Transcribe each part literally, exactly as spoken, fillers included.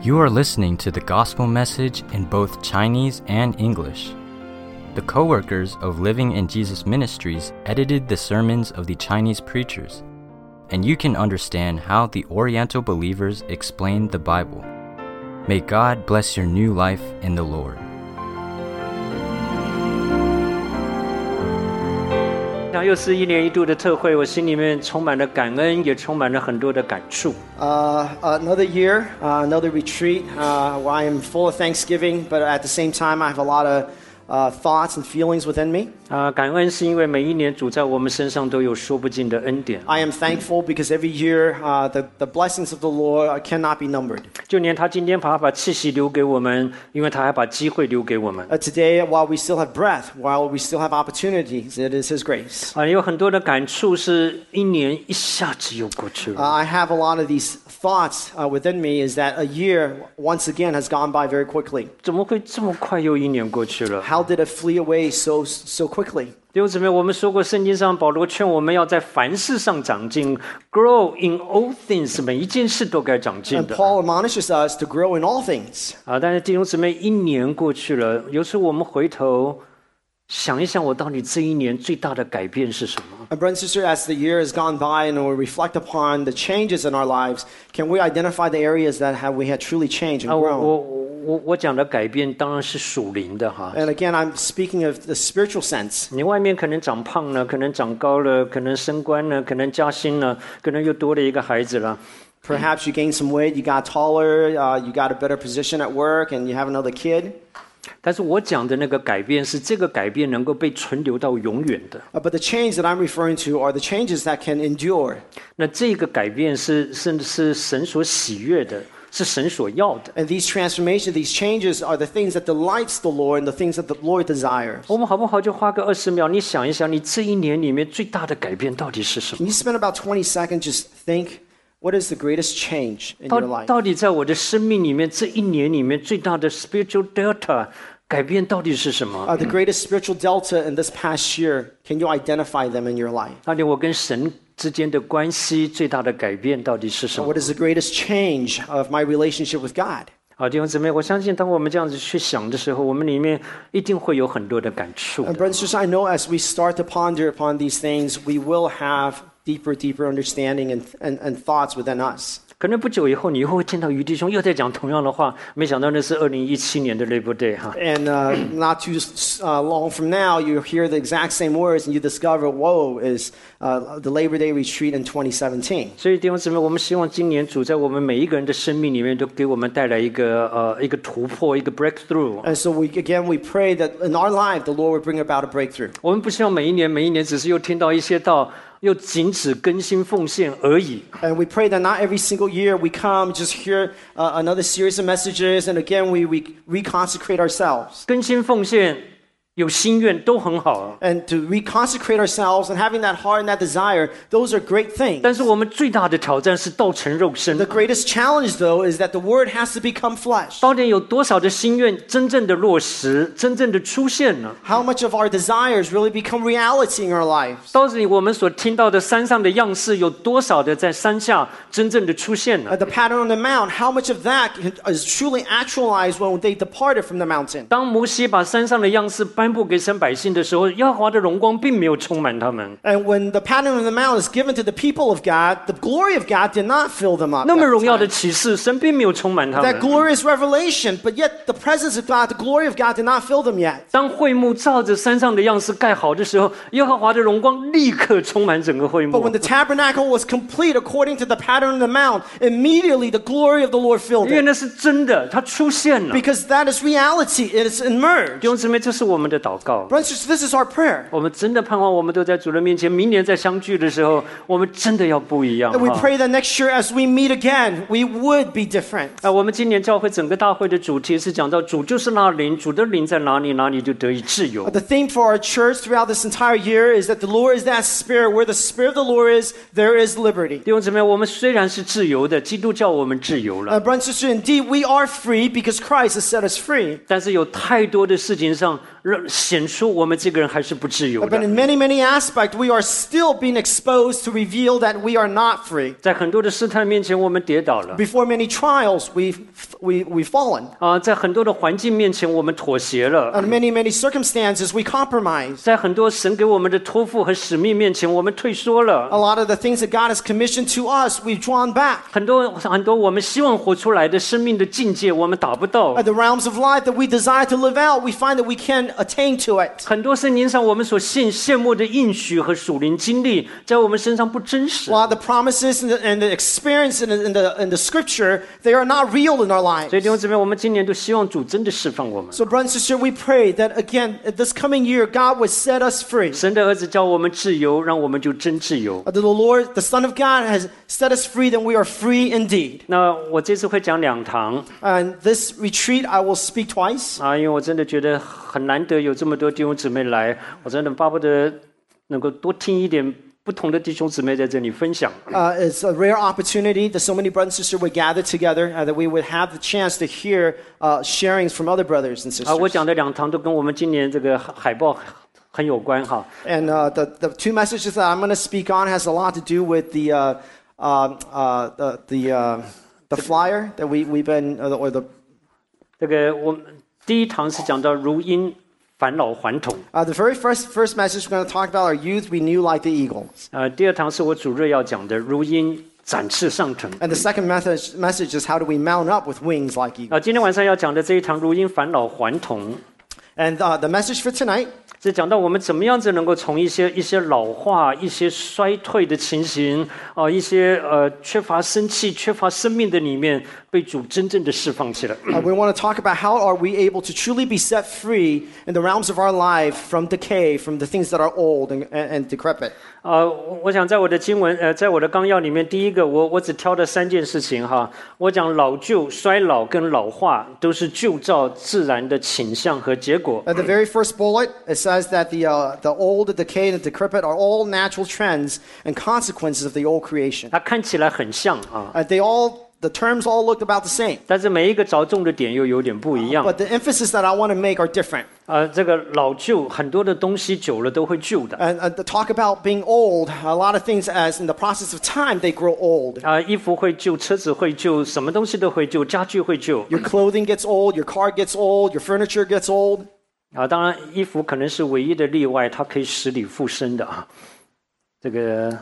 You are listening to the gospel message in both Chinese and English. The co-workers of Living in Jesus Ministries edited the sermons of the Chinese preachers, and you can understand how the Oriental believers explain the Bible. May God bless your new life in the Lord. 那又是一年一度的特会，我心里面充满了感恩，也充满了很多的感触。 Uh, another year, uh, another retreat, uh, where I am full of thanksgiving, but at the same time, I have a lot of uh, thoughts and feelings within me. 啊、感恩是因为每一年主在我们身上都有说不尽的恩典。 I am thankful because every year, uh, the, the blessings of the Lord cannot be numbered. 就连他今天把把气息留给我们，因为他还把机会留给我们。 Uh, today, while we still have breath, while we still have opportunities, it is His grace. 啊、有很多的感触是一年一下子又过去 Uh, 了。 I have a lot of these thoughts uh, within me is that a year, once again, has gone by very quickly. 怎么会这么快又一年过去了？ How did it flee away so so quickly? 弟兄姊妹，我们说过，圣经上保罗劝我们要在凡事上长进 ，grow in all things， 每一件事都该长进 And 的。 Paul admonishes us to grow in all things. 啊，但是弟兄姊妹，一年过去了，有时候我们回头想一想，我到底这一年最大的改变是什么？ And brother and sister, as the year has gone by and we reflect upon the changes in our lives, can we identify the areas that have we had truly changed and 啊，我 grown? 我我我讲的改变当然是属灵的哈。 And again, I'm speaking of the spiritual sense. 你外面可能长胖了，可能长高了，可能升官了，可能加薪了，可能又多了一个孩子了。 Perhaps you gained some weight, you got taller, uh, you got a better position at work, and you have another kid. 但是我讲的那个改变是这个改变能够被存留到永远的。 Uh, but the change that I'm referring to are the changes that can endure. 那这个改变是是是神所喜悦的，是神所要的。 And these transformations, these changes are the things that delights the Lord and the things that the Lord desires. 我们好不好就花个二十秒，你想一想，你这一年里面最大的改变到底是什么？ Can you spend about twenty seconds just think, what is the greatest change in 到 your life? 到底在我的生命里面，这一年里面最大的 spiritual delta 改变到底是什么？ Uh, the greatest spiritual delta in this past year, can you identify them in your life? 到底我跟神之间的关系最大的改变到底是什么？ What is the greatest change of my relationship with God? 好，弟兄姊妹，我相信当我们这样子去想的时候，我们里面一定会有很多的感触 And 的。 brothers and sisters, I know as we start to ponder upon these things, we will have deeper, deeper understanding and, and, and thoughts within us. 可能不久以后，你又会听到于弟兄又在讲同样的话，没想到那是二零一七年的 Labor Day 哈。 And uh, not too uh, long from now, you hear the exact same words and you discover, whoa, is uh, the Labor Day retreat in twenty seventeen. 所以弟兄姊妹，我们希望今年主在我们每一个人的生命里面都给我们带来一个呃一个突破，一个 breakthrough。 And so we again, we pray that in our life, the Lord would bring about a breakthrough. 我们不希望每一年每一年只是又听到一些道，又仅止更新奉献而已。 And we pray that not every single year we come, just hear uh, another series of messages, and again, we, we reconsecrate ourselves. 更新奉献有心愿都很好啊， And to reconsecrate ourselves and having that heart and that desire, those are great things. 但是我们最大的挑战是道成肉身 The。greatest challenge, though, is that the Word has to become flesh. 到底有多少的心愿真正的落实，真正的出现呢？ How much of our desires really become reality in our lives? 到底我们所听到的山上的样式有多少的在山下真正的出现呢 Uh,？the pattern on the mount, how much of that is truly actualized when they departed from the mountain? 当摩西把山上的样式颁布给神百姓的时候，耶和华的荣光并没有充满他们。 And when the pattern on the mount is given to the people of God, the glory of God did not fill them up. 那么 at the 荣耀的 time. 启示，神并没有充满他 That 们。 glorious revelation, but yet the presence of God, the glory of God did not fill them yet. 当会幕照着山上的样式盖好的时候，耶和华的荣光立刻充满整个会 But 幕 when。the tabernacle was complete according to the pattern on the mount, immediately the glory of the Lord filled 因为 it. 那是真的，它出现了。 Because that is reality. It is 弟 emerged. 兄姊妹，这是我们的祷告。 Brothers, this is our prayer. 我们真的盼望我们都在主的面前，明年再相聚的时候，我们真的要不一样 And we 哈。 pray that next year as we meet again, we would be different. 啊，我们今年教会整个大会的主题是讲到主就是那灵，主的灵在哪里，哪里就得以自由。 The theme for our church throughout this entire year is that the Lord is that Spirit. Where the Spirit of the Lord is, there is liberty. 弟兄姊妹，我们虽然是自由的，基督教我们自由了， Uh, brothers and sisters, indeed, we are free because Christ has set us free. 但是有太多的事情上让显出我们这个人还是不自由 But 的。 in many, many aspects, we are still being exposed to reveal that we are not free. 在很多的试探面前，我们跌倒了 Before many trials, we've, we, we've fallen. 啊！在很多的环境面前，我们妥协了。 In many, many circumstances, we compromise. 在很多神给我们的托付和使命面前，我们退缩了。 A lot of the things that God has commissioned to us, we've drawn back. 很多很多我们希望活出来的生命的境界，我们达不到。 At the realms of life that we desire to live out, we find that we can't attain to it. 很多圣经上我们所羡羡慕的应许和属灵经历，在我们身上不真实。 A lot of the promises and the, and the experience in the, in, the, in the scripture, they are not real in our lives. 所以弟兄姊妹，我们今年都希望主真的释放我们。 So, brother and sister, we pray that again, this coming year, God would set us free. 神的儿子叫我们自由，让我们就真自由。 Uh, The Lord, the Son of God, has set us free, then we are free indeed. 那我这次会讲两堂 And this retreat, I will speak twice. 啊，因为我真的觉得很难得有这么多弟兄姊妹来，我真的巴不得能够多听一点不同的弟兄姊妹在这里分享。 Uh, it's a rare opportunity that so many brothers and sisters would gather together, and that we would have the chance to hear uh, sharings from other brothers and 啊，我 sisters. 讲的两堂都跟我们今年这个海报很有关哈。 And uh, the, the two messages that I'm going to speak on has a lot to do with the uh, uh, uh, the the, uh, the flyer that we we've been or the, or the 这个我们第一堂是讲到如鹰返老还童， uh, the very first first message we're going to talk about our youth renew like the eagles. 呃，第二堂是我主日要讲的如鹰展翅上腾。 And the second message message is how do we mount up with wings like eagles. 啊，今天晚上要讲的这一堂如鹰返老还童， And uh, the message for tonight 是讲到我们怎么样子能够从一些一些老化、一些衰退的情形，啊、一些呃缺乏生气、缺乏生命的里面，被主真正的释放起来。 Uh, we want to talk about how are we able to truly be set free in the realms of our life from decay, from the things that are old and, and, and decrepit. 呃，我我想在我的经文，呃，在我的纲要里面，第一个我我只挑了三件事情哈。我讲老旧、衰老跟老化都是旧造自然的倾向和结果。 At the very first bullet, it says that the, uh, the old, the decayed, and the decrepit are all natural trends and consequences of the old creation. 它看起来很像啊， Uh, they all, the terms all look about the same. 但是每一个着重的点又有点不一样。 But the emphasis that I want to make are different. 呃，这个老旧很多的东西久了都会旧的。 And uh, to talk about being old, a lot of things as in the process of time, they grow old. 啊、衣服会旧，车子会旧，什么东西都会旧，家具会旧。 Your clothing gets old, your car gets old, your furniture gets old. 啊，当然衣服可能是唯一的例外，它可以死里复生的啊。这个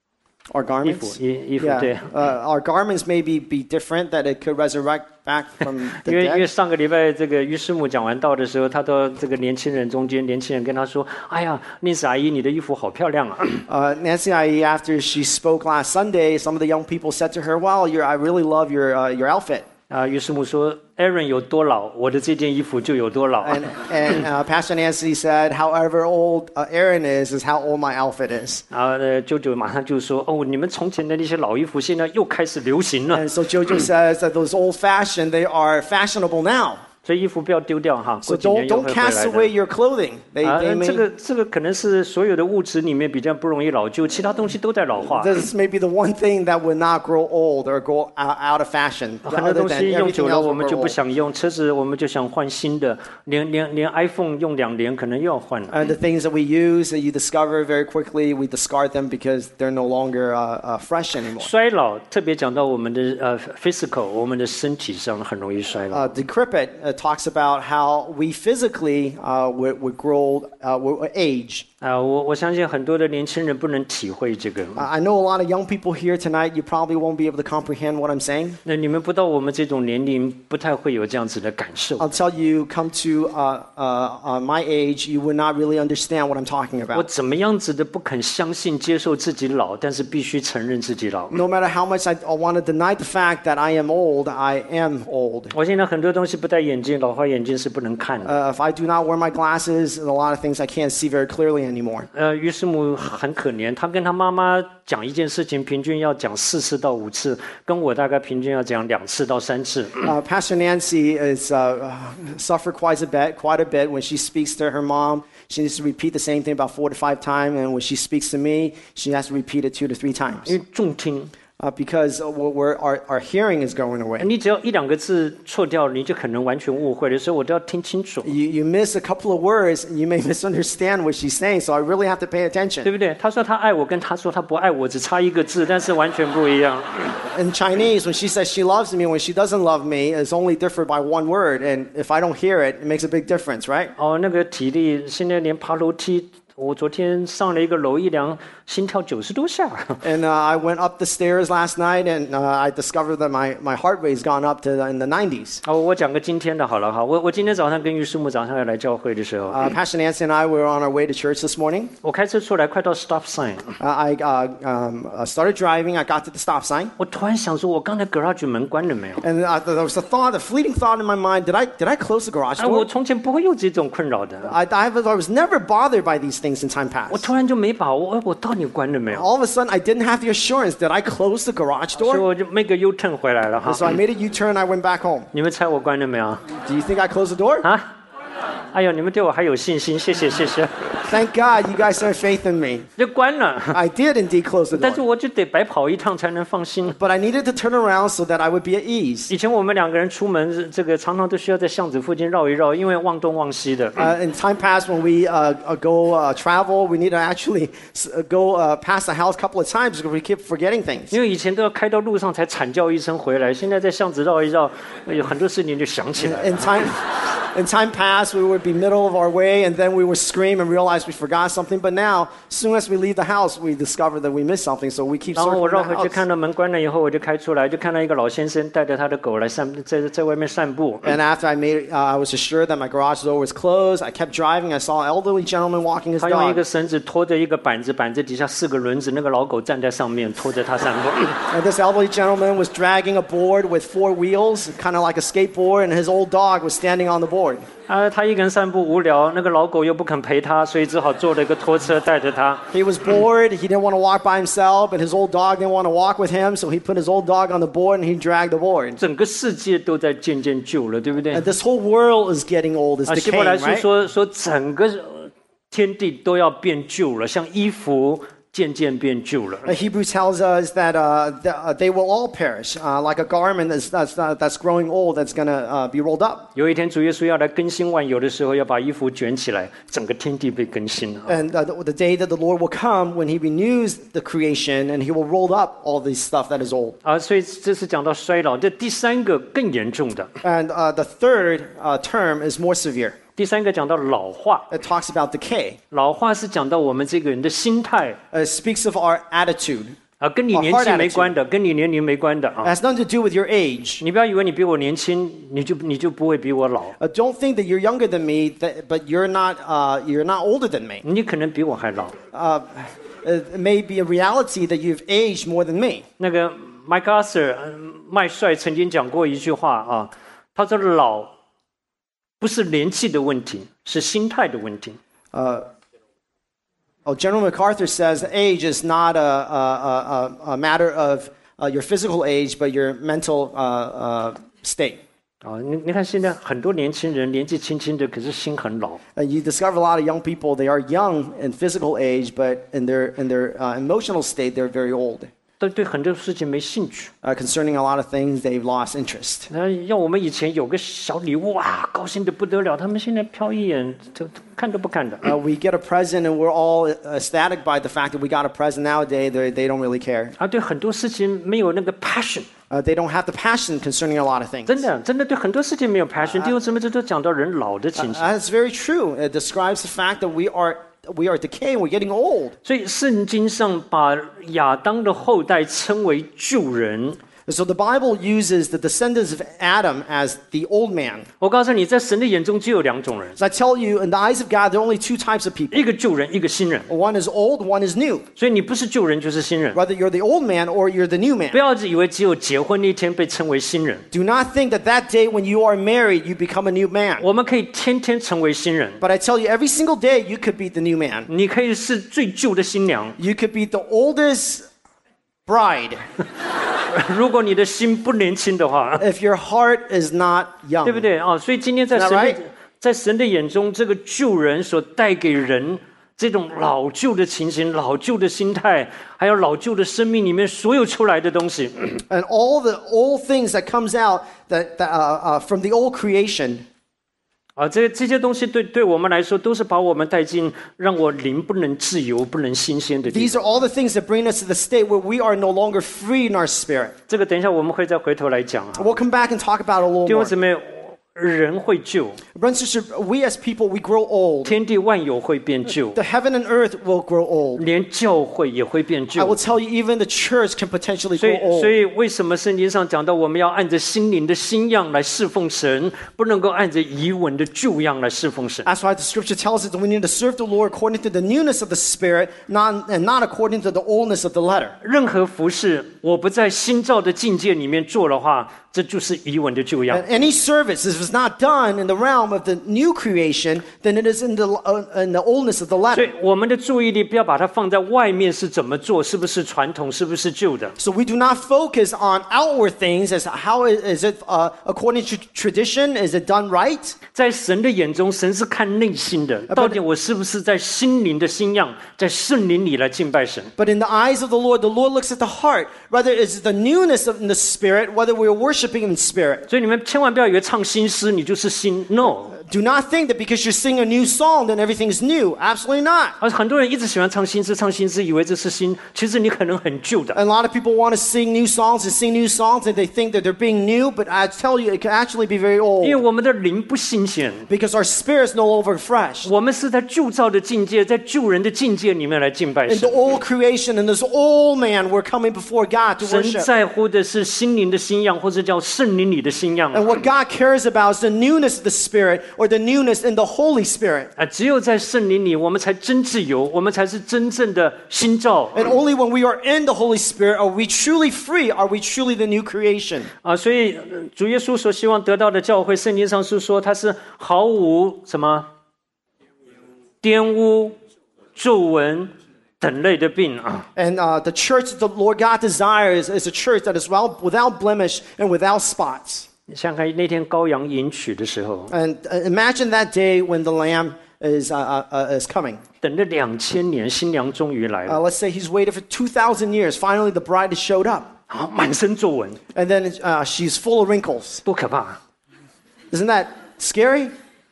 Our 衣服， garments. 衣衣服对 Yeah. Uh, our garments may be, be different, that it could resurrect back from 因 the 为因为 dead. 上个礼拜这个于师母讲完道的时候，他到这个年轻人中间，年轻人跟他说：“哎呀，丽丝阿姨，你的衣服好漂亮啊 Uh, Nancy Ai, after she spoke last Sunday, some of the young people said to her, "Wow, you're, I really love your uh, your outfit." 啊！”于师母说：“Aaron 有多老，我的这件衣服就有多老。 And and uh, Pastor Nancy said, "However old uh, Aaron is, is how old my outfit is." ” 然后呢，舅舅马上就说：“哦，你们从前的那些老衣服，现在又开始流行了， And so Jojo says that those old-fashioned, they are fashionable now. 所以衣服不要丢掉哈， So 过几年 don't 又 don't 会回 cast 来 away 的。” your clothing. They 啊， they 这 may. 个这个可能是所有的物质里面比较不容易老旧，其他东西都在老化。 This may be the one thing that would not grow old or go out, out of fashion. 很多 Other 东 than 西用 everything 久了， else 我 will 们就 grow 不 old. 想用车子，我们就想换新的，连连连 iPhone 用两年可能又要换了。 And the things that we use that you discover very quickly, we discard them because they're no longer uh, uh, fresh anymore. 衰老特别讲到我们的呃 physical，我们的身体上很容易衰老。 Uh, decrepit uh, talks about how we physically uh, would, would grow, uh, would age. 啊、我我相信很多的年轻人不能体会这个。 Uh, I know a lot of young people here tonight, you probably won't be able to comprehend what I'm saying. 那你们不到我们这种年龄，不太会有这样子的感受。 I'll tell you, come to uh, uh, uh, my age, you would not really understand what I'm talking 我 about. 怎么样子的不肯相信、接受自己老，但是必须承认自己老。 No matter how much I, I want to deny the fact that I am old, I am old. 我现在很多东西不戴眼镜，老花眼镜是不能看的。 Uh, if I do not wear my glasses, a lot of things I can't see very clearly anymore. 呃，于师母很可怜，她跟她妈妈讲一件事情，平均要讲四次到五次，跟我大概平均要讲两次到三次。 Uh, Pastor Nancy is uh, suffered quite a bit, quite a bit when she speaks to her mom. She needs to repeat the same thing about four to five times, and when she speaks to me, she has to repeat it two to three 因 times. 为重听， uh, because we're, we're, our, our hearing is going away. 你只要一两个字错掉，你就可能完全误会了，所以我都要听清楚， You, you miss a couple of words, and you may misunderstand what she's saying, so I really have to pay 对 attention. 不对？他说他爱我，跟他说他不爱我，只差一个字，但是完全不一样。 In Chinese, when she says she loves me, when she doesn't love me, it's only different by one word, and if I don't hear it, it makes a big difference, right? 哦，那个体力，现在连爬楼梯，我昨天上了一个楼，一量心跳九十多下。 And uh, I went up the stairs last night, and uh, I discovered that my, my heart rate's gone up to the, in the nineties. 哦，我讲个今天的好了哈，我我今天早上跟于师母早上要来教会的时候， Uh, Pastor Nancy and I were on our way to church this morning. 我开车出来，快到 stop sign， Uh, I uh, um, uh, started driving. I got to the stop sign, 我突然想说，我刚才 garage 门关了没有？ and uh, there was a thought, a fleeting thought in my mind: Did I did I close the garage 哎，我 door? 从前不会有这种困扰的， I, I, was, I was never bothered by these things in time 我 past. 突然就没把握，哎，我到底关了没有？ All of a sudden, I didn't have the assurance. Did I close the garage 所以 door? 我就 make 个 U turn 回来了哈。 So I made a U-turn. I went back home. 你们猜我关了没有？ Do you think I closed the door? 啊？哎呦，你们对我还有信心，谢谢谢谢。 Thank God you guys have faith in me. 就关了， I did indeed close the 但是 door. 我就得白跑一趟才能放心。 But I needed to turn around so that I would be at ease. 以前我们两个人出门，这个常常都需要在巷子附近绕一绕，因为忘东忘西的。 Uh, in time past, when we uh, uh, go uh, travel, we need to actually s- uh, go uh, past the house a couple of times because we keep forgetting things. 因为以前都要开到路上才惨叫一声回来，现在在巷子绕一绕，有很多事情就想起来了。 In time, in time past, we would be middle of our way, and then we would scream and realize we forgot something. But now, as soon as we leave the house, we discover that we missed something, so we keep 然后我 circling 绕 the 回去 house. 看到门关了以后，我就开出来，就看到一个老先生带着他的狗来散，在在外面散步。 And after I made, uh, I was assured that my garage door was closed. I kept driving. I saw an elderly gentleman walking his 他用一 dog. 个绳子拖着一个板子，板子底下四个轮子，那个老狗站在上面拖着他散步。 And this elderly gentleman was dragging a board with four wheels, kind of like a skateboard, and his old dog was standing on the board. 啊，他一个人散步无聊，那个老狗又不肯陪他，所以只好坐了一个拖车带着他。 He was bored. He didn't want to walk by himself, and his old dog didn't want to walk with him, so he put his old dog on the board and he dragged the board. 整个世界都在渐渐旧了，对不对？ And this whole world is getting old, is 啊，希伯 decaying, 来书 right? 说说整个呃天地都要变旧了，像衣服渐渐变旧了。 Uh, Hebrews tells us that uh, th- uh, they will all perish, uh, like a garment that's, that's, uh, that's growing old, that's going to uh, be rolled up. 有一天主耶稣要来更新万有的时候，要把衣服卷起来，整个天地被更新了。 And uh, the, the day that the Lord will come when he renews the creation and he will roll up all this stuff that is old. 啊，所以这是讲到衰老，这第三个更严重的。 And uh, the third uh, term is more severe. 第三个讲到老化， It talks about decay. 老化是讲到我们这个人的心态 Uh, it speaks of our attitude. 啊，跟你哦年 hard 纪没关的，跟你年龄没关的 It 啊。 has nothing to do with your age. 你不要以为你比我年轻，你就你就不会比我老， Uh, don't think that you're younger than me, that, but you're not, uh, you're not older than me. 你可能比我还老。 Uh, it may be a reality that you've aged more than me. 那个 Mike Arthur 呃麦帅曾经讲过一句话啊，他说老不是年纪的问题，是心态的问题。 Uh, oh, General MacArthur says age is not a, a, a, a matter of uh, your physical age, but your mental uh, uh, state. 啊，你你看现在很多年轻人年纪轻轻的，可是心很老。 Uh, you discover a lot of young people, they are young in physical age, but in their, in their uh, emotional state, they're very old. 但对很多事情没兴趣。 Uh, concerning a lot of things, they've lost interest. 那要我们以前有个小礼物哇，高兴的不得了，他们现在瞟一眼，就看都不看的。 Uh, we get a present and we're all ecstatic by the fact that we got a present nowadays. They, they don't really care. 啊，对很多事情没有那个 passion， Uh, they don't have the passion concerning a lot of things. 真的真的对很多事情没有 passion。弟兄姊妹，这都讲到人老的情形。 Uh, that's very true. It describes the fact that we are we are decaying, we're getting old. 所以圣经上把亚当的后代称为旧人。 So the Bible uses the descendants of Adam as the old man. 我告诉你，在神的眼中只有两种人， So I tell you, in the eyes of God, there are only two types of people. 一个旧人，一个新人。 One is old, one is new. 所以你不是旧人就是新人。 Whether you're the old man or you're the new man. 不要以为只有结婚那天被称为新人， Do not think that that day when you are married, you become a new man. 我们可以天天成为新人。 But I tell you, every single day, you could be the new man. 你可以是最旧的新娘， You could be the oldest bride 如果你的心不年轻的话， if your heart is not young. 对不对啊？所以今天在 Is that 神的 right? 在神的眼中，这个旧人所带给人这种老旧的情形、老旧的心态，还有老旧的生命里面所有出来的东西， And all the old things that comes out that, that uh, uh, from the old creation. 啊，这这些东西对对我们来说，都是把我们带进让我灵不能自由、不能新鲜的地 These 方。 are all the things that bring us to the state where we are no longer free in our spirit. 这个等一下我们会再回头来讲啊。 We'll come back and talk about it a little 弟兄 more. 姊妹，人会旧， Brothers and sisters, we as people, we grow old. 天地万有会变旧， The heaven and earth will grow old. 连教会也会变 I 旧 will。tell you, even the church can potentially 所以 grow，old. 所以为什么圣经上讲到我们要按着心灵的新样来侍奉神，不能够按着遗文的旧样来侍奉神？ That's why the scripture tells us that we need to serve the Lord according to the newness of the spirit, not, and not according to the oldness of the letter. 任何服事，我不在新造的境界里面做的话，这就是遗文的旧样。 And any service, if it's not done in the realm of the new creation, then it is in the, uh, in the oldness of the 所以 letter. 我们的注意力不要把它放在外面是怎么做，是不是传统，是不是旧的。 So we do not focus on outward things as how is, is it uh, according to tradition? Is it done right? 在神的眼中，神是看内心的，到底我是不是在心灵的新样，在圣灵里来敬拜神？ But in the eyes of the Lord, the Lord looks at the heart. Whether it's the newness of in the spirit, whether we're worshiping in spirit. 所以你们千万不要以为唱新诗你就是新 ，no。 Do not think that because you sing a new song, then everything's new. Absolutely not. 而很多人一直喜欢唱新诗，唱新诗，以为这是新，其实你可能很旧的。 A lot of people want to sing new songs and sing new songs, and they think that they're being new, but I tell you, it can actually be very 因为 old 我们的灵不新鲜， because our spirit's no longer fresh. 我们是在旧造的境界，在旧人的境界里面来敬拜 In 神 the。old creation, in this old man, we're coming before God to 神 worship. 在乎的是心灵的新样，或者叫圣灵里的新样。 And what God cares about is the newness of the spirit or the newness in the Holy Spirit. 啊，只有在圣灵里，我们才真自由，我们才是真正的新造 And only when we are in the Holy Spirit are we truly free, are we truly the new creation. 啊！所以呃主耶稣所希望得到的教会，圣经上是说他是毫无什么玷污、皱纹等类的病啊。 And uh, the church that the Lord God desires is a church that is well, without blemish and without spots. 你想想看，那天羔羊迎娶的时候， And uh, imagine that day when the Lamb is, uh, uh, uh, is coming. 等了两千年，新娘终于来 Uh, 了， let's say he's waited for two thousand years. Finally, the bride has showed up. 啊，满身皱纹， And then uh, she's full of wrinkles. 多可怕！ Isn't that scary?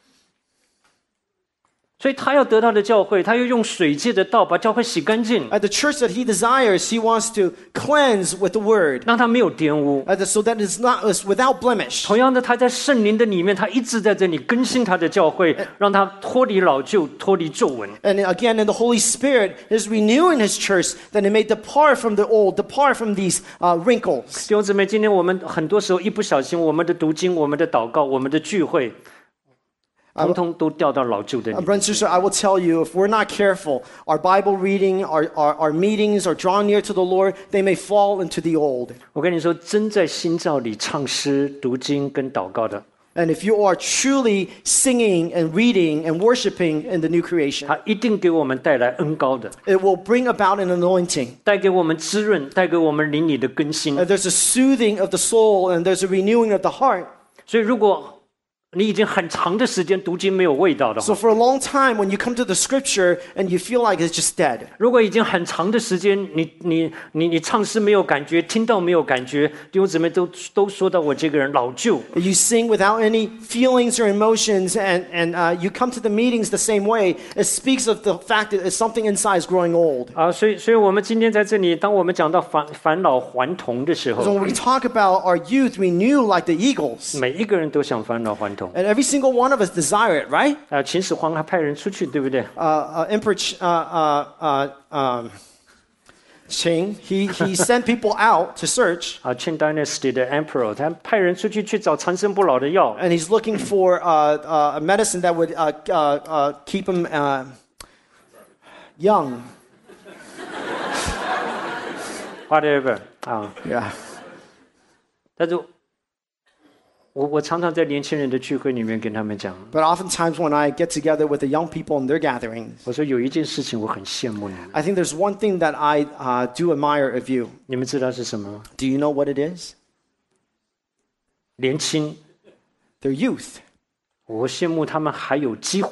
所以他要得到的教会，他要用水界的道把教会洗干净， At the church that he desires, he wants to cleanse with the word, 让他没有玷污。 uh, so that it's not it's without blemish. 同样的，他在圣灵的里面，他一直在这里更新他的教会，让他脱离老旧，脱离皱纹。 And again, in the Holy Spirit is renewing his church, that it may depart from the old, depart from these uh, wrinkles. 弟兄姊妹，今天我们很多时候一不小心，我们的读经、我们的祷告、我们的聚会，通通都掉到老旧的里 Uh, 面。 brother and sister, I will tell you, if we're not careful, our Bible reading, our, our, our meetings, our drawing near to the Lord, they may fall into the old. 我跟你说，真在新造里唱诗、读经跟祷告的， And if you are truly singing and reading and worshiping in the new creation, 他一定给我们带来恩高的， it will bring about an anointing. 带给我们滋润，带给我们灵里的更新 Uh,。there's a soothing of the soul and there's a renewing of the heart. 所以，如果你已经很长的时间读经没有味道的 So 话， for a long time, when you come to the scripture and you feel like it's just dead, 如果已经很长的时间，你你你你唱诗没有感觉，听到没有感觉，弟兄姊妹都都说到我这个人老旧。 you sing without any feelings or emotions, and, and uh, you come to the meetings the same way, it speaks of the fact that something inside is growing old. 啊，所以，所以我们今天在这里，当我们讲到返返老还童的时 So 候， when we talk about our youth renew like the eagles, 每一个人都想返老还童。 and every single one of us desire it, right? 啊，秦始皇还派人出去，对不对？ Uh, uh, Emperor Ch- uh, uh, uh, um, Qing, he, he sent people out to search, 啊，Qing Dynasty 的 Emperor，他派人出去去找长生不老的药， and he's looking for uh, uh, a medicine that would uh, uh, uh, keep him uh, young. whatever 啊。 Yeah. 但是我我常常在年轻人的聚会里面跟他们讲， But oftentimes when I get together with the young people in their gatherings, 我说有一件事情我很羡慕你们， I think there's one thing that I uh, do admire of you. 你们知道是什么吗？ Do you know what it is? 年轻， Their youth. 我羡慕他们还有机会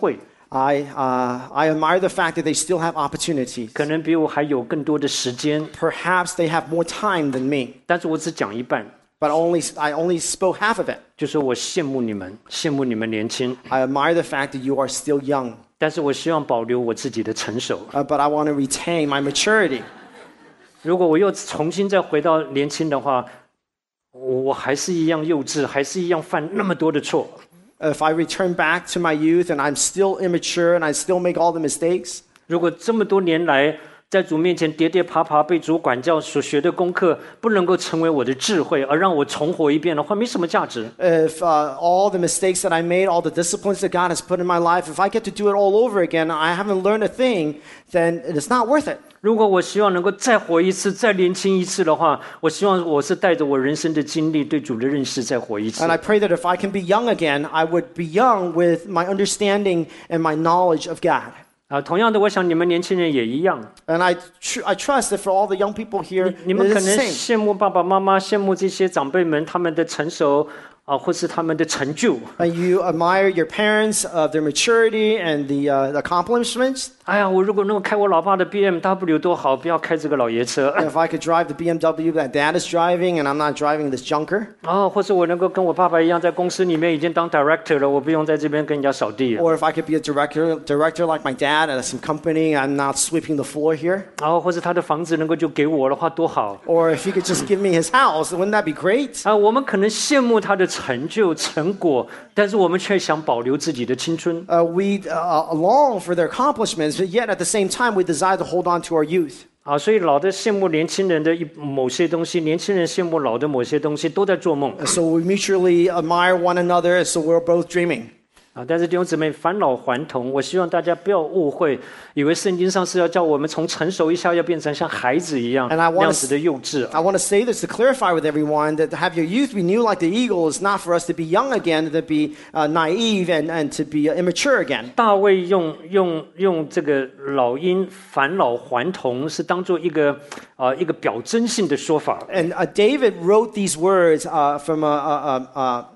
I, uh, I admire the fact that they still have opportunities. 可能比我还有更多的时间， Perhaps they have more time than me, 但是我只讲一半， but only, I only spoke half of it. 就说我羡慕你们，羡慕你们年轻， I admire the fact that you are still young, 但是我希望保留我自己的成熟。 uh, but I want to retain my maturity. 如果我又重新再回到年轻的话，我我还是一样幼稚，还是一样犯那么多的错。 If I return back to my youth and I'm still immature and I still make all the mistakes, 如果这么多年来在主面前跌跌爬爬，被主管教所学的功课不能够成为我的智慧，而让我重活一遍的话，没什么价值。 if uh, all the mistakes that I made, all the disciplines that God has put in my life, if I get to do it all over again, I haven't learned a thing, then it's not worth it. 如果我希望能够再活一次、再年轻一次的话，我希望我是带着我人生的经历、对主的认识再活一次 And。I pray that if I can be young again, I would be young with my understanding and my knowledge of God. 啊，同样的，我想你们年轻人也一样。 And I, tr- I trust that for all the young people here, 你们 it 可 is 能 the same. 羡慕爸爸妈妈，羡慕这些长辈们他们的成熟啊，或是他们的成就。 And you admire your parents of their maturity and the, uh, the accomplishments. 哎呀，我如果能够开我老爸的 B M W 多好，不要开这个老爷车。 And if I could drive the B M W that dad is driving and I'm not driving this junker. 哦，或是我能够跟我爸爸一样，在公司里面已经当 director 了，我不用在这边跟人家扫地。 Or if I could be a director, director like my dad at some company, I'm not sweeping the floor here. 然后或是他的房子能够就给我的话，多好 Or if he could just give me his house, wouldn't that be great? 啊！我们可能羡慕他的成就成果，但是我们却想保留自己的青春。 Uh, we uh, long for their accomplishments, but yet at the same time, we desire to hold on to our youth. 啊，所以老的羡慕年轻人的一某些东西，年轻人羡慕老的某些东西，都在做梦 So we mutually admire one another, so we're both dreaming. 啊！但是弟兄姊妹，返老还童，我希望大家不要误会，以为圣经上是要叫我们从成熟一下要变成像孩子一样 And I 那 wanna 样子的幼稚。 I want to say this to clarify with everyone that to have your youth renew like the eagle is not for us to be young again, to be uh, naive and, and to be uh, immature again. 大卫用用用这个老鹰返老还童，是当做一个啊、呃、一个表征性的说法。 And uh, David wrote these words uh, from a, a, a,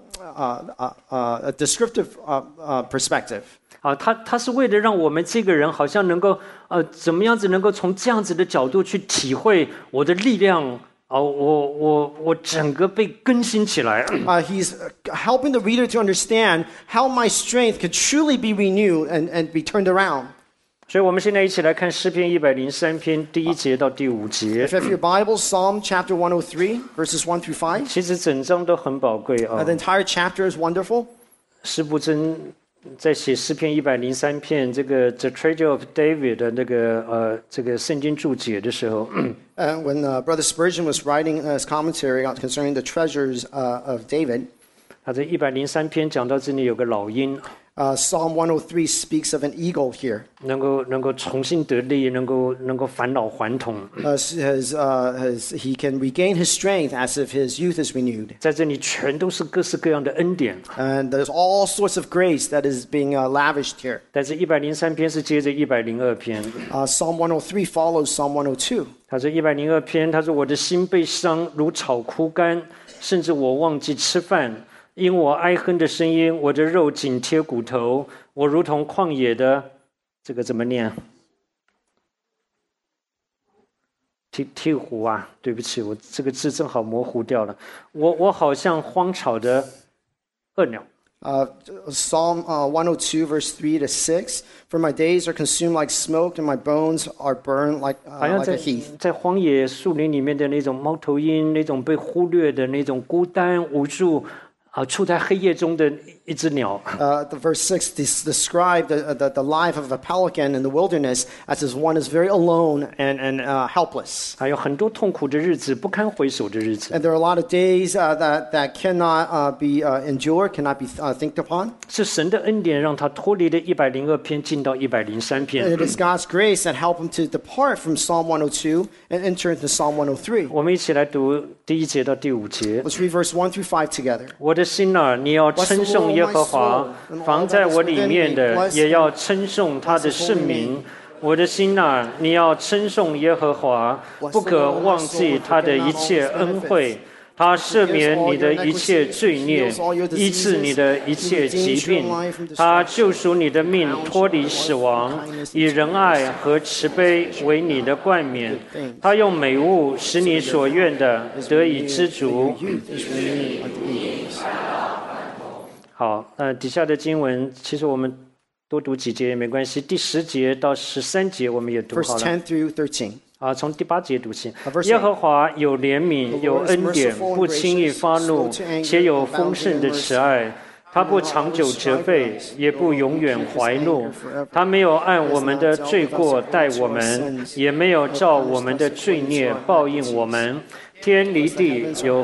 a, a, a descriptive uh, uh, perspective. 啊，他他是为了让我们这个人好像能够呃怎么样子能够从这样子的角度去体会我的力量啊，我我我整个被更新起来。 Uh, he's helping the reader to understand how my strength could truly be renewed and, and be turned around. 所以我们现在一起来看诗篇一百零三篇第一节到第五节。 If you have your Bibles, Psalm chapter one oh three, verses one through five. 其实整章都很宝贵 Uh, 啊。 the entire chapter is wonderful. 施布真在写诗篇一百零三篇这个 The Treasure of David 的那个呃这个圣经注解的时候， Uh, when uh, Brother Spurgeon was writing uh, his commentary on- concerning the treasures uh, of David, 他在一百零三篇讲到这里有个老鹰， uh, Psalm one oh three speaks of an eagle here. 能够能够重新得力，能够能够返老还童。 Uh, his, uh, his, he can regain his strength as if his youth is renewed. 在这里全都是各式各样的恩典， And there's all sorts of grace that is being uh, lavished here. 但是一百零三篇是接着一百零二篇。 Uh, Psalm one oh three follows Psalm one oh two. 他说一百零二篇，他说我的心被伤如草枯干，甚至我忘记吃饭，因我哀哼的声音，我的肉紧贴骨头，我如同旷野的，这个怎么念？鹈鹈鹕啊，对不起，我这个字正好模糊掉了。我我好像荒草的恶鸟。 Uh, Psalm uh, one oh two, verse three to six. For my days are consumed like smoke, and my bones are burned like, 好 uh, 像 like 在 a heath. 在荒野树林里面的那种猫头鹰，那种被忽略的那种孤单无助啊，处在黑夜中的一只鸟。 Uh, the verse six des- described the, the, the life of a pelican in the wilderness as this one is very alone and, and uh, helpless. 还有很多痛苦的日子，不堪回首的日子。 And there are a lot of days uh, that, that cannot uh, be uh, endured, cannot be uh, thinked upon. 是神的恩典让他脱离了一百零二篇，进到一百零三 And 篇。 it is God's grace that helped him to depart from Psalm one oh two and enter into Psalm one oh three. 我们一起来读第一节到第五节。 Let's read verse one through five together. 我的心啊，你要称颂耶和华；房在我里面的，也要称颂他的圣名。我的心啊，你要称颂耶和华，不可忘记他的一切恩惠。 他赦免你的一切罪孽，医治你的一切疾病。他救赎你的命，脱离死亡，以仁爱和慈悲为你的冠冕。他用美物使你所愿的得以知足。好，呃，底下的经文其实我们多读几节也没关系。第十节到十三节我们也读好了。 Verse ten through thirteen. 啊，从第八节读起。耶和华有怜悯，有恩典，不轻易发怒，且有丰盛的慈爱。他不长久责备，也不永远怀怒。他没有按我们的罪过待我们，也没有照我们的罪孽报应我们。天离地有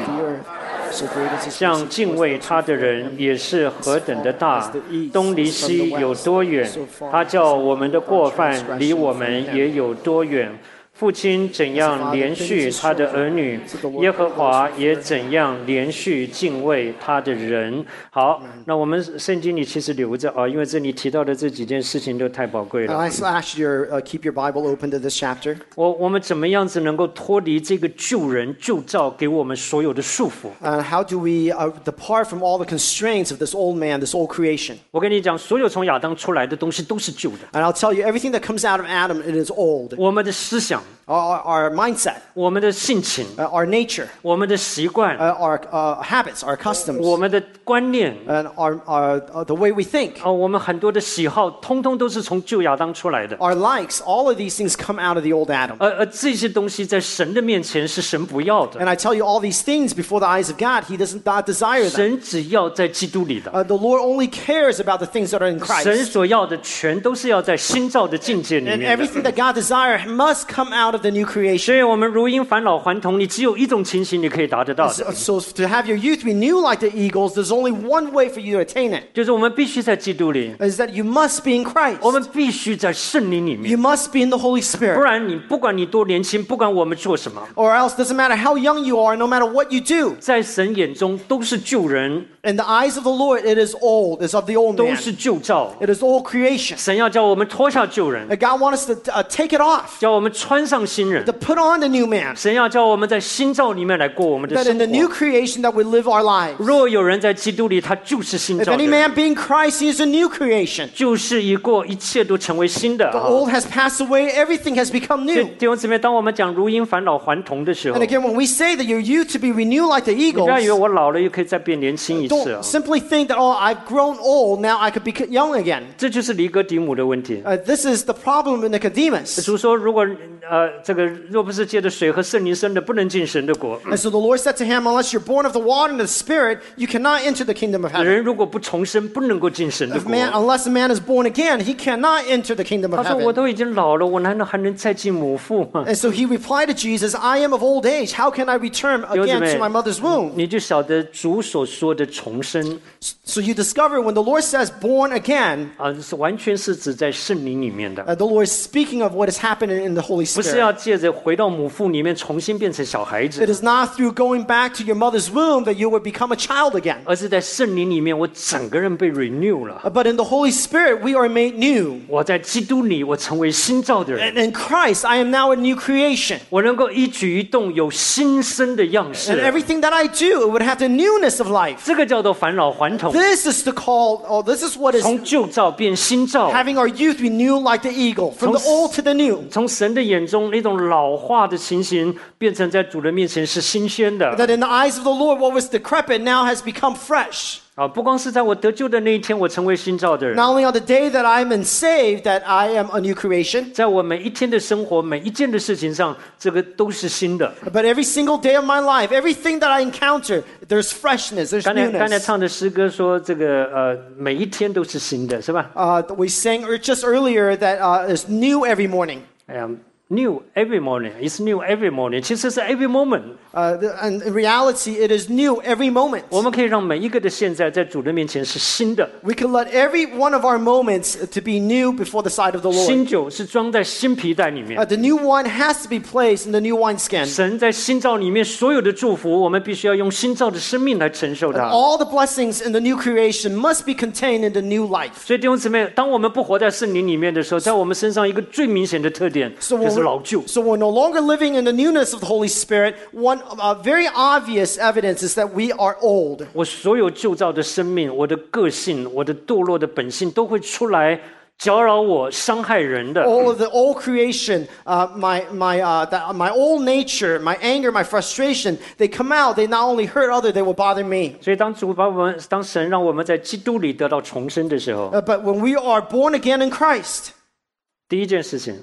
像敬畏他的人也是何等的大，东离西有多远？他叫我们的过犯离我们也有多远？父亲怎样连续他的儿女，耶和华也怎样连续敬畏他的人。好，那我们圣经里其实留着啊，因为这里提到的这几件事情都太宝贵了。 I ask you to keep your Bible open to this chapter. 我我们怎么样子能够脱离这个旧人旧造给我们所有的束缚？ And how do we uh, depart from all the constraints of this old man, this old creation? 我跟你讲，所有从亚当出来的东西都是旧的。 And I'll tell you, everything that comes out of Adam, it is old. 我们的思想。 Our, our mindset, 我们的性情， uh, our nature, 我们的习惯， uh, our uh, habits, our customs, 我们的观念， and our, our, uh, the way we think, 哦，我们很多的喜好，通通都是从旧亚当出来的。 our likes, all of these things come out of the old Adam. 而而这些东西在神的面前是神不要的。 And I tell you, all these things before the eyes of God, He does not desire them. 神只要在基督里的。 Uh, the Lord only cares about the things that are in 神 Christ. 所要的全都是要在新造的境界里 And 面的。 everything that God desires must come out of the new 所 creation. 以我们如鹰返老还童，你只有一种情形你可以达得到的， So, so to have your youth renew like the eagles, there's only one way for you to attain it, 就是我们必须在基督里， is that you must be in 我 Christ. 们必须在圣灵里 You 面， must be in the Holy 不 Spirit. 然你不管你多年轻，不管我们做什么， Or else, doesn't matter how young you are, no matter what you do, 在神眼中都是旧人， in the eyes of the Lord, it is old, it's of the old 都 man. 是旧造。 It is old creation. 神要叫我们脱下旧人， And God wants us to uh, take it off, 叫我们穿上新人。 to put on the new man. 神要叫我们在新造里面来过我们的 That 生 in the new 活。 creation that we live our lives. 若有人在基督里，他就是新 If 造的 any 人， man be in Christ, he is a new creation. 就是一过一切都成为新的 The 啊。 old has passed away, everything has become 弟 new. 弟兄姊妹，当我们讲如鹰返老还童的时候， And 你 again, when we say that your youth to be renewed like the 不要以为 eagles, 我老了又可以再变年轻一次啊 don't。simply think that, oh, I've grown old, now I could be young again. 这就是尼哥底母的问题。 Uh, this is the problem with Nicodemus. 主说，如果呃这个若不是借着水和圣灵生的，不能进神的国。 And so the Lord said to him, unless you're born of the water and the Spirit, you cannot enter the kingdom of heaven. 人如果不重生，不能够进神的 If 国。 man, unless a man is born again, he cannot enter the kingdom 他 of 说：“我 heaven. 都已经老了，我难道还能再进母腹吗 And so he replied to Jesus, I am of old age. How can I return again to my mother's？” womb? 你就晓得主所说的重生 So you discover when the Lord says born again, 啊，是完全是指在圣灵里面的， uh, the Lord is speaking of what is happening in the Holy 不是 Spirit. 要借着回到母腹里面重新变成小孩 It 子， is not through going back to your mother's womb that you would become a child again. 而是在圣灵里面，我整个人被 renew 了。 Uh, But in the Holy Spirit, we are made new. 我在基督里，我成为新造的人， And in Christ, I am now a new creation. 我能够一举一动有新生的样 And 式。 everything that I do, it would have the newness of life. 这个叫做返老还童， This is the call, oh, this is what is 从旧造变新造。 having our youth renewed like the eagle, from the old to the new. 从神的眼中，那种老化的情形，变成在主的面前是新鲜的 That in the eyes of the Lord, what was decrepit now has become fresh. 啊！不光是在我得救的那一天，我成为新造的人， Not only on the day that I am saved, that I am a new creation, 在我每一天的生活、每一件的事情上，这个都是新的。 but every single day of my life, everything that I encounter, there's freshness, there's 刚才刚才 newness. 唱的诗歌说，这个呃，每一天都是新的，是吧？ Uh, we sang er- just earlier that uh, it's new every morning. 哎呀，new every morning, it's new every morning，其实是 every moment。 Uh, the- and in reality, it is new every moment. 我们可以让每一个的现在在主的面前是新的。 We can let every one of our moments to be new before the sight of the 新 Lord. 酒是装在新皮袋里面 Uh,。the new wine has to be placed in the new wineskin. 神在新造里面所有的祝福，我们必须要用新造的生命来承受 And 它。 all the blessings in the new creation must be contained in the new life. 所以弟兄姊妹，当我们不活在圣灵里面的时候，在我们身上一个最明显的特点 So 就 when 是老旧。 So we're no longer living in the newness of the Holy Spirit. One uh, very obvious evidence is that we are old. 我所有旧造的生命，我的个性，我的堕落的本性，都会出来搅扰我、伤害人的。 All of the old creation, uh, my my uh, that, my old nature, my anger, my frustration, they come out. They not only hurt others, they will bother me. 所以，当主把我们，当神让我们在基督里得到重生的时候， Uh, but when we are born again in Christ, 第一件事情，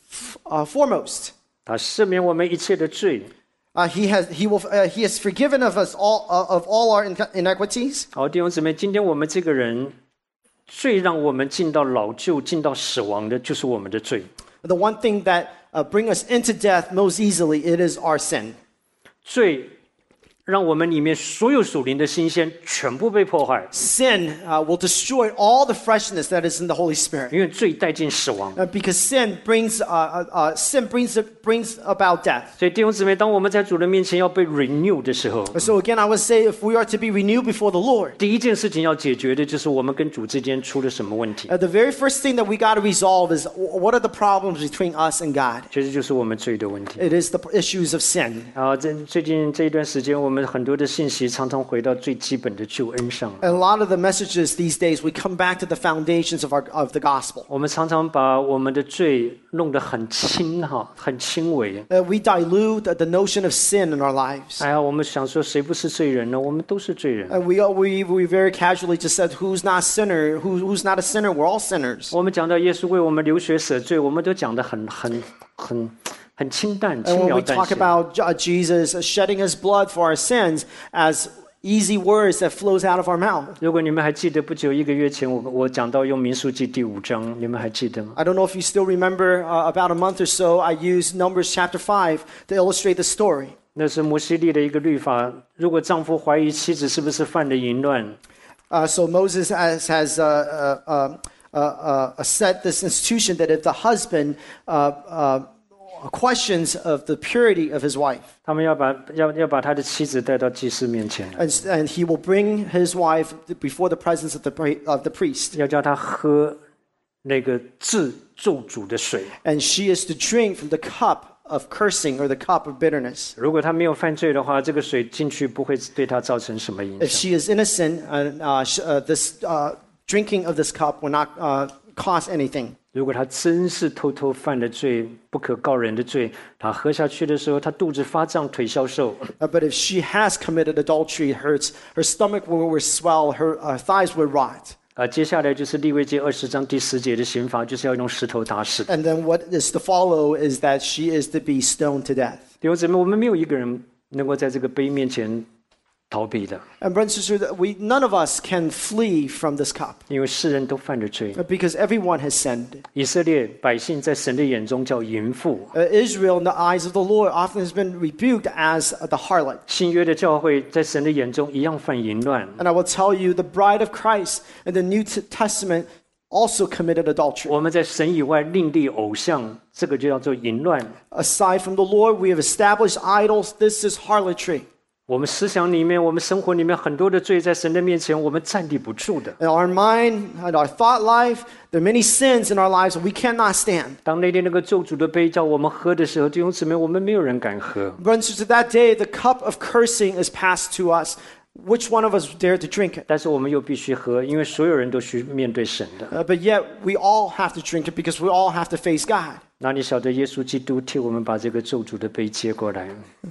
uh, foremost, 他赦免我们一切的罪。 uh, He has He will uh, He has forgiven of us all uh, of all our inequities. 好，弟兄姊妹，今天我们这个人最让我们进到老旧、进到死亡的，就是我们的罪。 The one thing that uh, bring us into death most easily, it is our sin. 罪让我们里面所有属灵的新鲜全部被破坏， Sin uh, will destroy all the freshness that is in the Holy Spirit. 因为罪带进死亡。 Uh, because sin brings uh, uh, uh, sin brings brings about death. 所以弟兄姊妹，当我们在主的面前要被 renew 的时候， So again, I would say if we are to be renewed before the Lord, 第一件事情要解决的就是我们跟主之间出了什么问题， uh, the very first thing that we got to resolve is what are the problems between us and God. 其实就是我们罪的问题。 It is the issues of sin. 啊，这最近这一段时间，我们很多的信息常常回到最基本的救恩上。 And a lot of the messages these days, we come back to the foundations of our of the gospel. 我们常常把我们的罪弄得很轻哈，很轻微。 Uh, we dilute the, the notion of sin in our lives. 哎呀，我们想说谁不是罪人呢？我们都是罪人。 And we, we, we very casually just said, who's not a sinner? Who, who's not a sinner? We're all sinners. 我们讲到耶稣为我们流血舍罪，我们都讲得很很很很清淡、 And 轻 when 描 we 淡 talk 写。 about uh, Jesus shedding his blood for our sins as easy words that flows out of our mouth. 如果你们还记得，不久一个月前我我讲到用民数记第五章，你们还记得吗？ I don't know if you still remember, uh, about a month or so, I used Numbers chapter five to illustrate the story. 那是摩西立的一个律法，如果丈夫怀疑妻子是不是犯了淫乱， Uh, so Moses has, has uh, uh, uh, uh, uh, set this institution that if the husband uh, uh, questions of the purity of his wife, 他们要把要要把他的妻子带到祭司面前， and, and he will bring his wife before the presence of the, pri- of the priest, 要叫他喝那个自咒诅的水。 and she is to drink from the cup of cursing or the cup of bitterness. 如果他没有犯罪的话，这个水进去不会对他造成什么影 If 响。 she is innocent, uh, uh, sh- uh, this uh, drinking of this cup will not uh, cost anything. 如果他真是偷偷犯了罪，不可告人的罪，他喝下去的时候，他肚子发胀，腿消瘦。 Uh, but if she has committed adultery, her, her stomach will, will swell, her uh, thighs will rot. 啊，接下来就是利未记二十章第十节的刑罚，就是要用石头打死。 And then what is to follow is that she is to be stoned to death. 弟兄姊妹，我们没有一个人能够在这个杯面前逃避的， And brothers and sisters, we, none of us can flee from this cup 因为世人都犯了罪。 because everyone has sinned. 以色列百姓在神的眼中叫淫妇， Uh, Israel, in the eyes of the Lord, often has been rebuked as uh, the harlot. 新约的教会在神的眼中一样犯淫乱。 And I will tell you, the bride of Christ in the New T- Testament also committed adultery. 我们在神以外另立偶像，这个就叫做淫乱。 Aside from the Lord, we have established idols. This is harlotry. 我们思想里面，我们生活里面很多的罪，在神的面前，我们站立不住的。 In our mind, in our thought life, there are many sins in our lives that we cannot stand. 当那天那个咒诅的杯叫我们喝的时候，弟兄姊妹，我们没有人敢喝。 Brothers and sisters, that day, the cup of cursing is passed to us. Which one of us dare to drink it? 但是我们又必须喝，因为所有人都需面对神的。 Uh, but yet, we all have to drink it because we all have to face God. 那你晓得耶稣基督替我们把这个咒诅的杯接过来，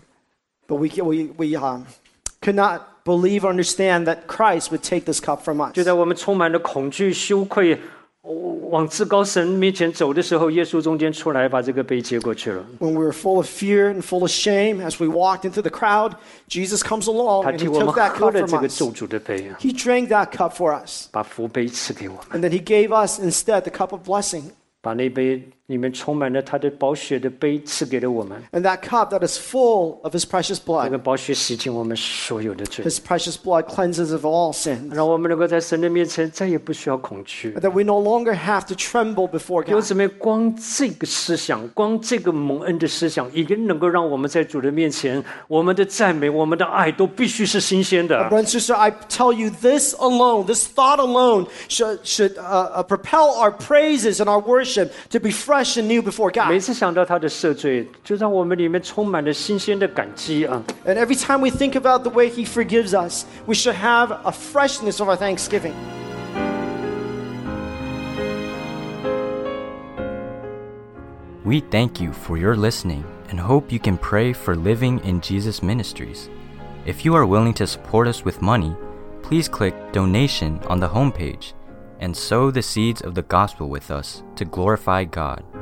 But we, we, we um, could not believe or understand that Christ would take this cup from us. 就在我们充满了恐惧、羞愧，往至高神面前走的时候，耶稣中间出来，把这个杯接过去了。 When we were full of fear and full of shame, as we walked into the crowd, Jesus comes along 他 and 替 he 我们 took that 喝 cup 了这 from 个 us. 咒诅的杯， He drank that cup for us. 把福杯赐给我们， And then he gave us instead the cup of blessing. 把那杯里面充满了他的宝血的杯赐给了我们。 And that cup that is full of his precious 这 blood. 个宝血洗净我们所有的罪， His precious blood cleanses of all sin. 让我们能够在神的面前再也不需要恐惧。 That we no longer have to tremble before 弟兄 God. 姊妹，光这个思想，光这个蒙恩的思想，已经能够让我们在主的面前，我们的赞美、我们的爱都必须是新鲜的。 Brother and sister, I tell you, this alone, this thought alone should, should uh, uh, propel our praises and our worship worship to be fresh and new before 每 God. 次想到他的赦罪，就让我们里面充满了新鲜的感激啊！ And every time we think about the way He forgives us, we should have a freshness of our thanksgiving. We thank you for your listening and hope you can pray for Living in Jesus Ministries. If you are willing to support us with money, please click Donation on the homepage and sow the seeds of the gospel with us to glorify God.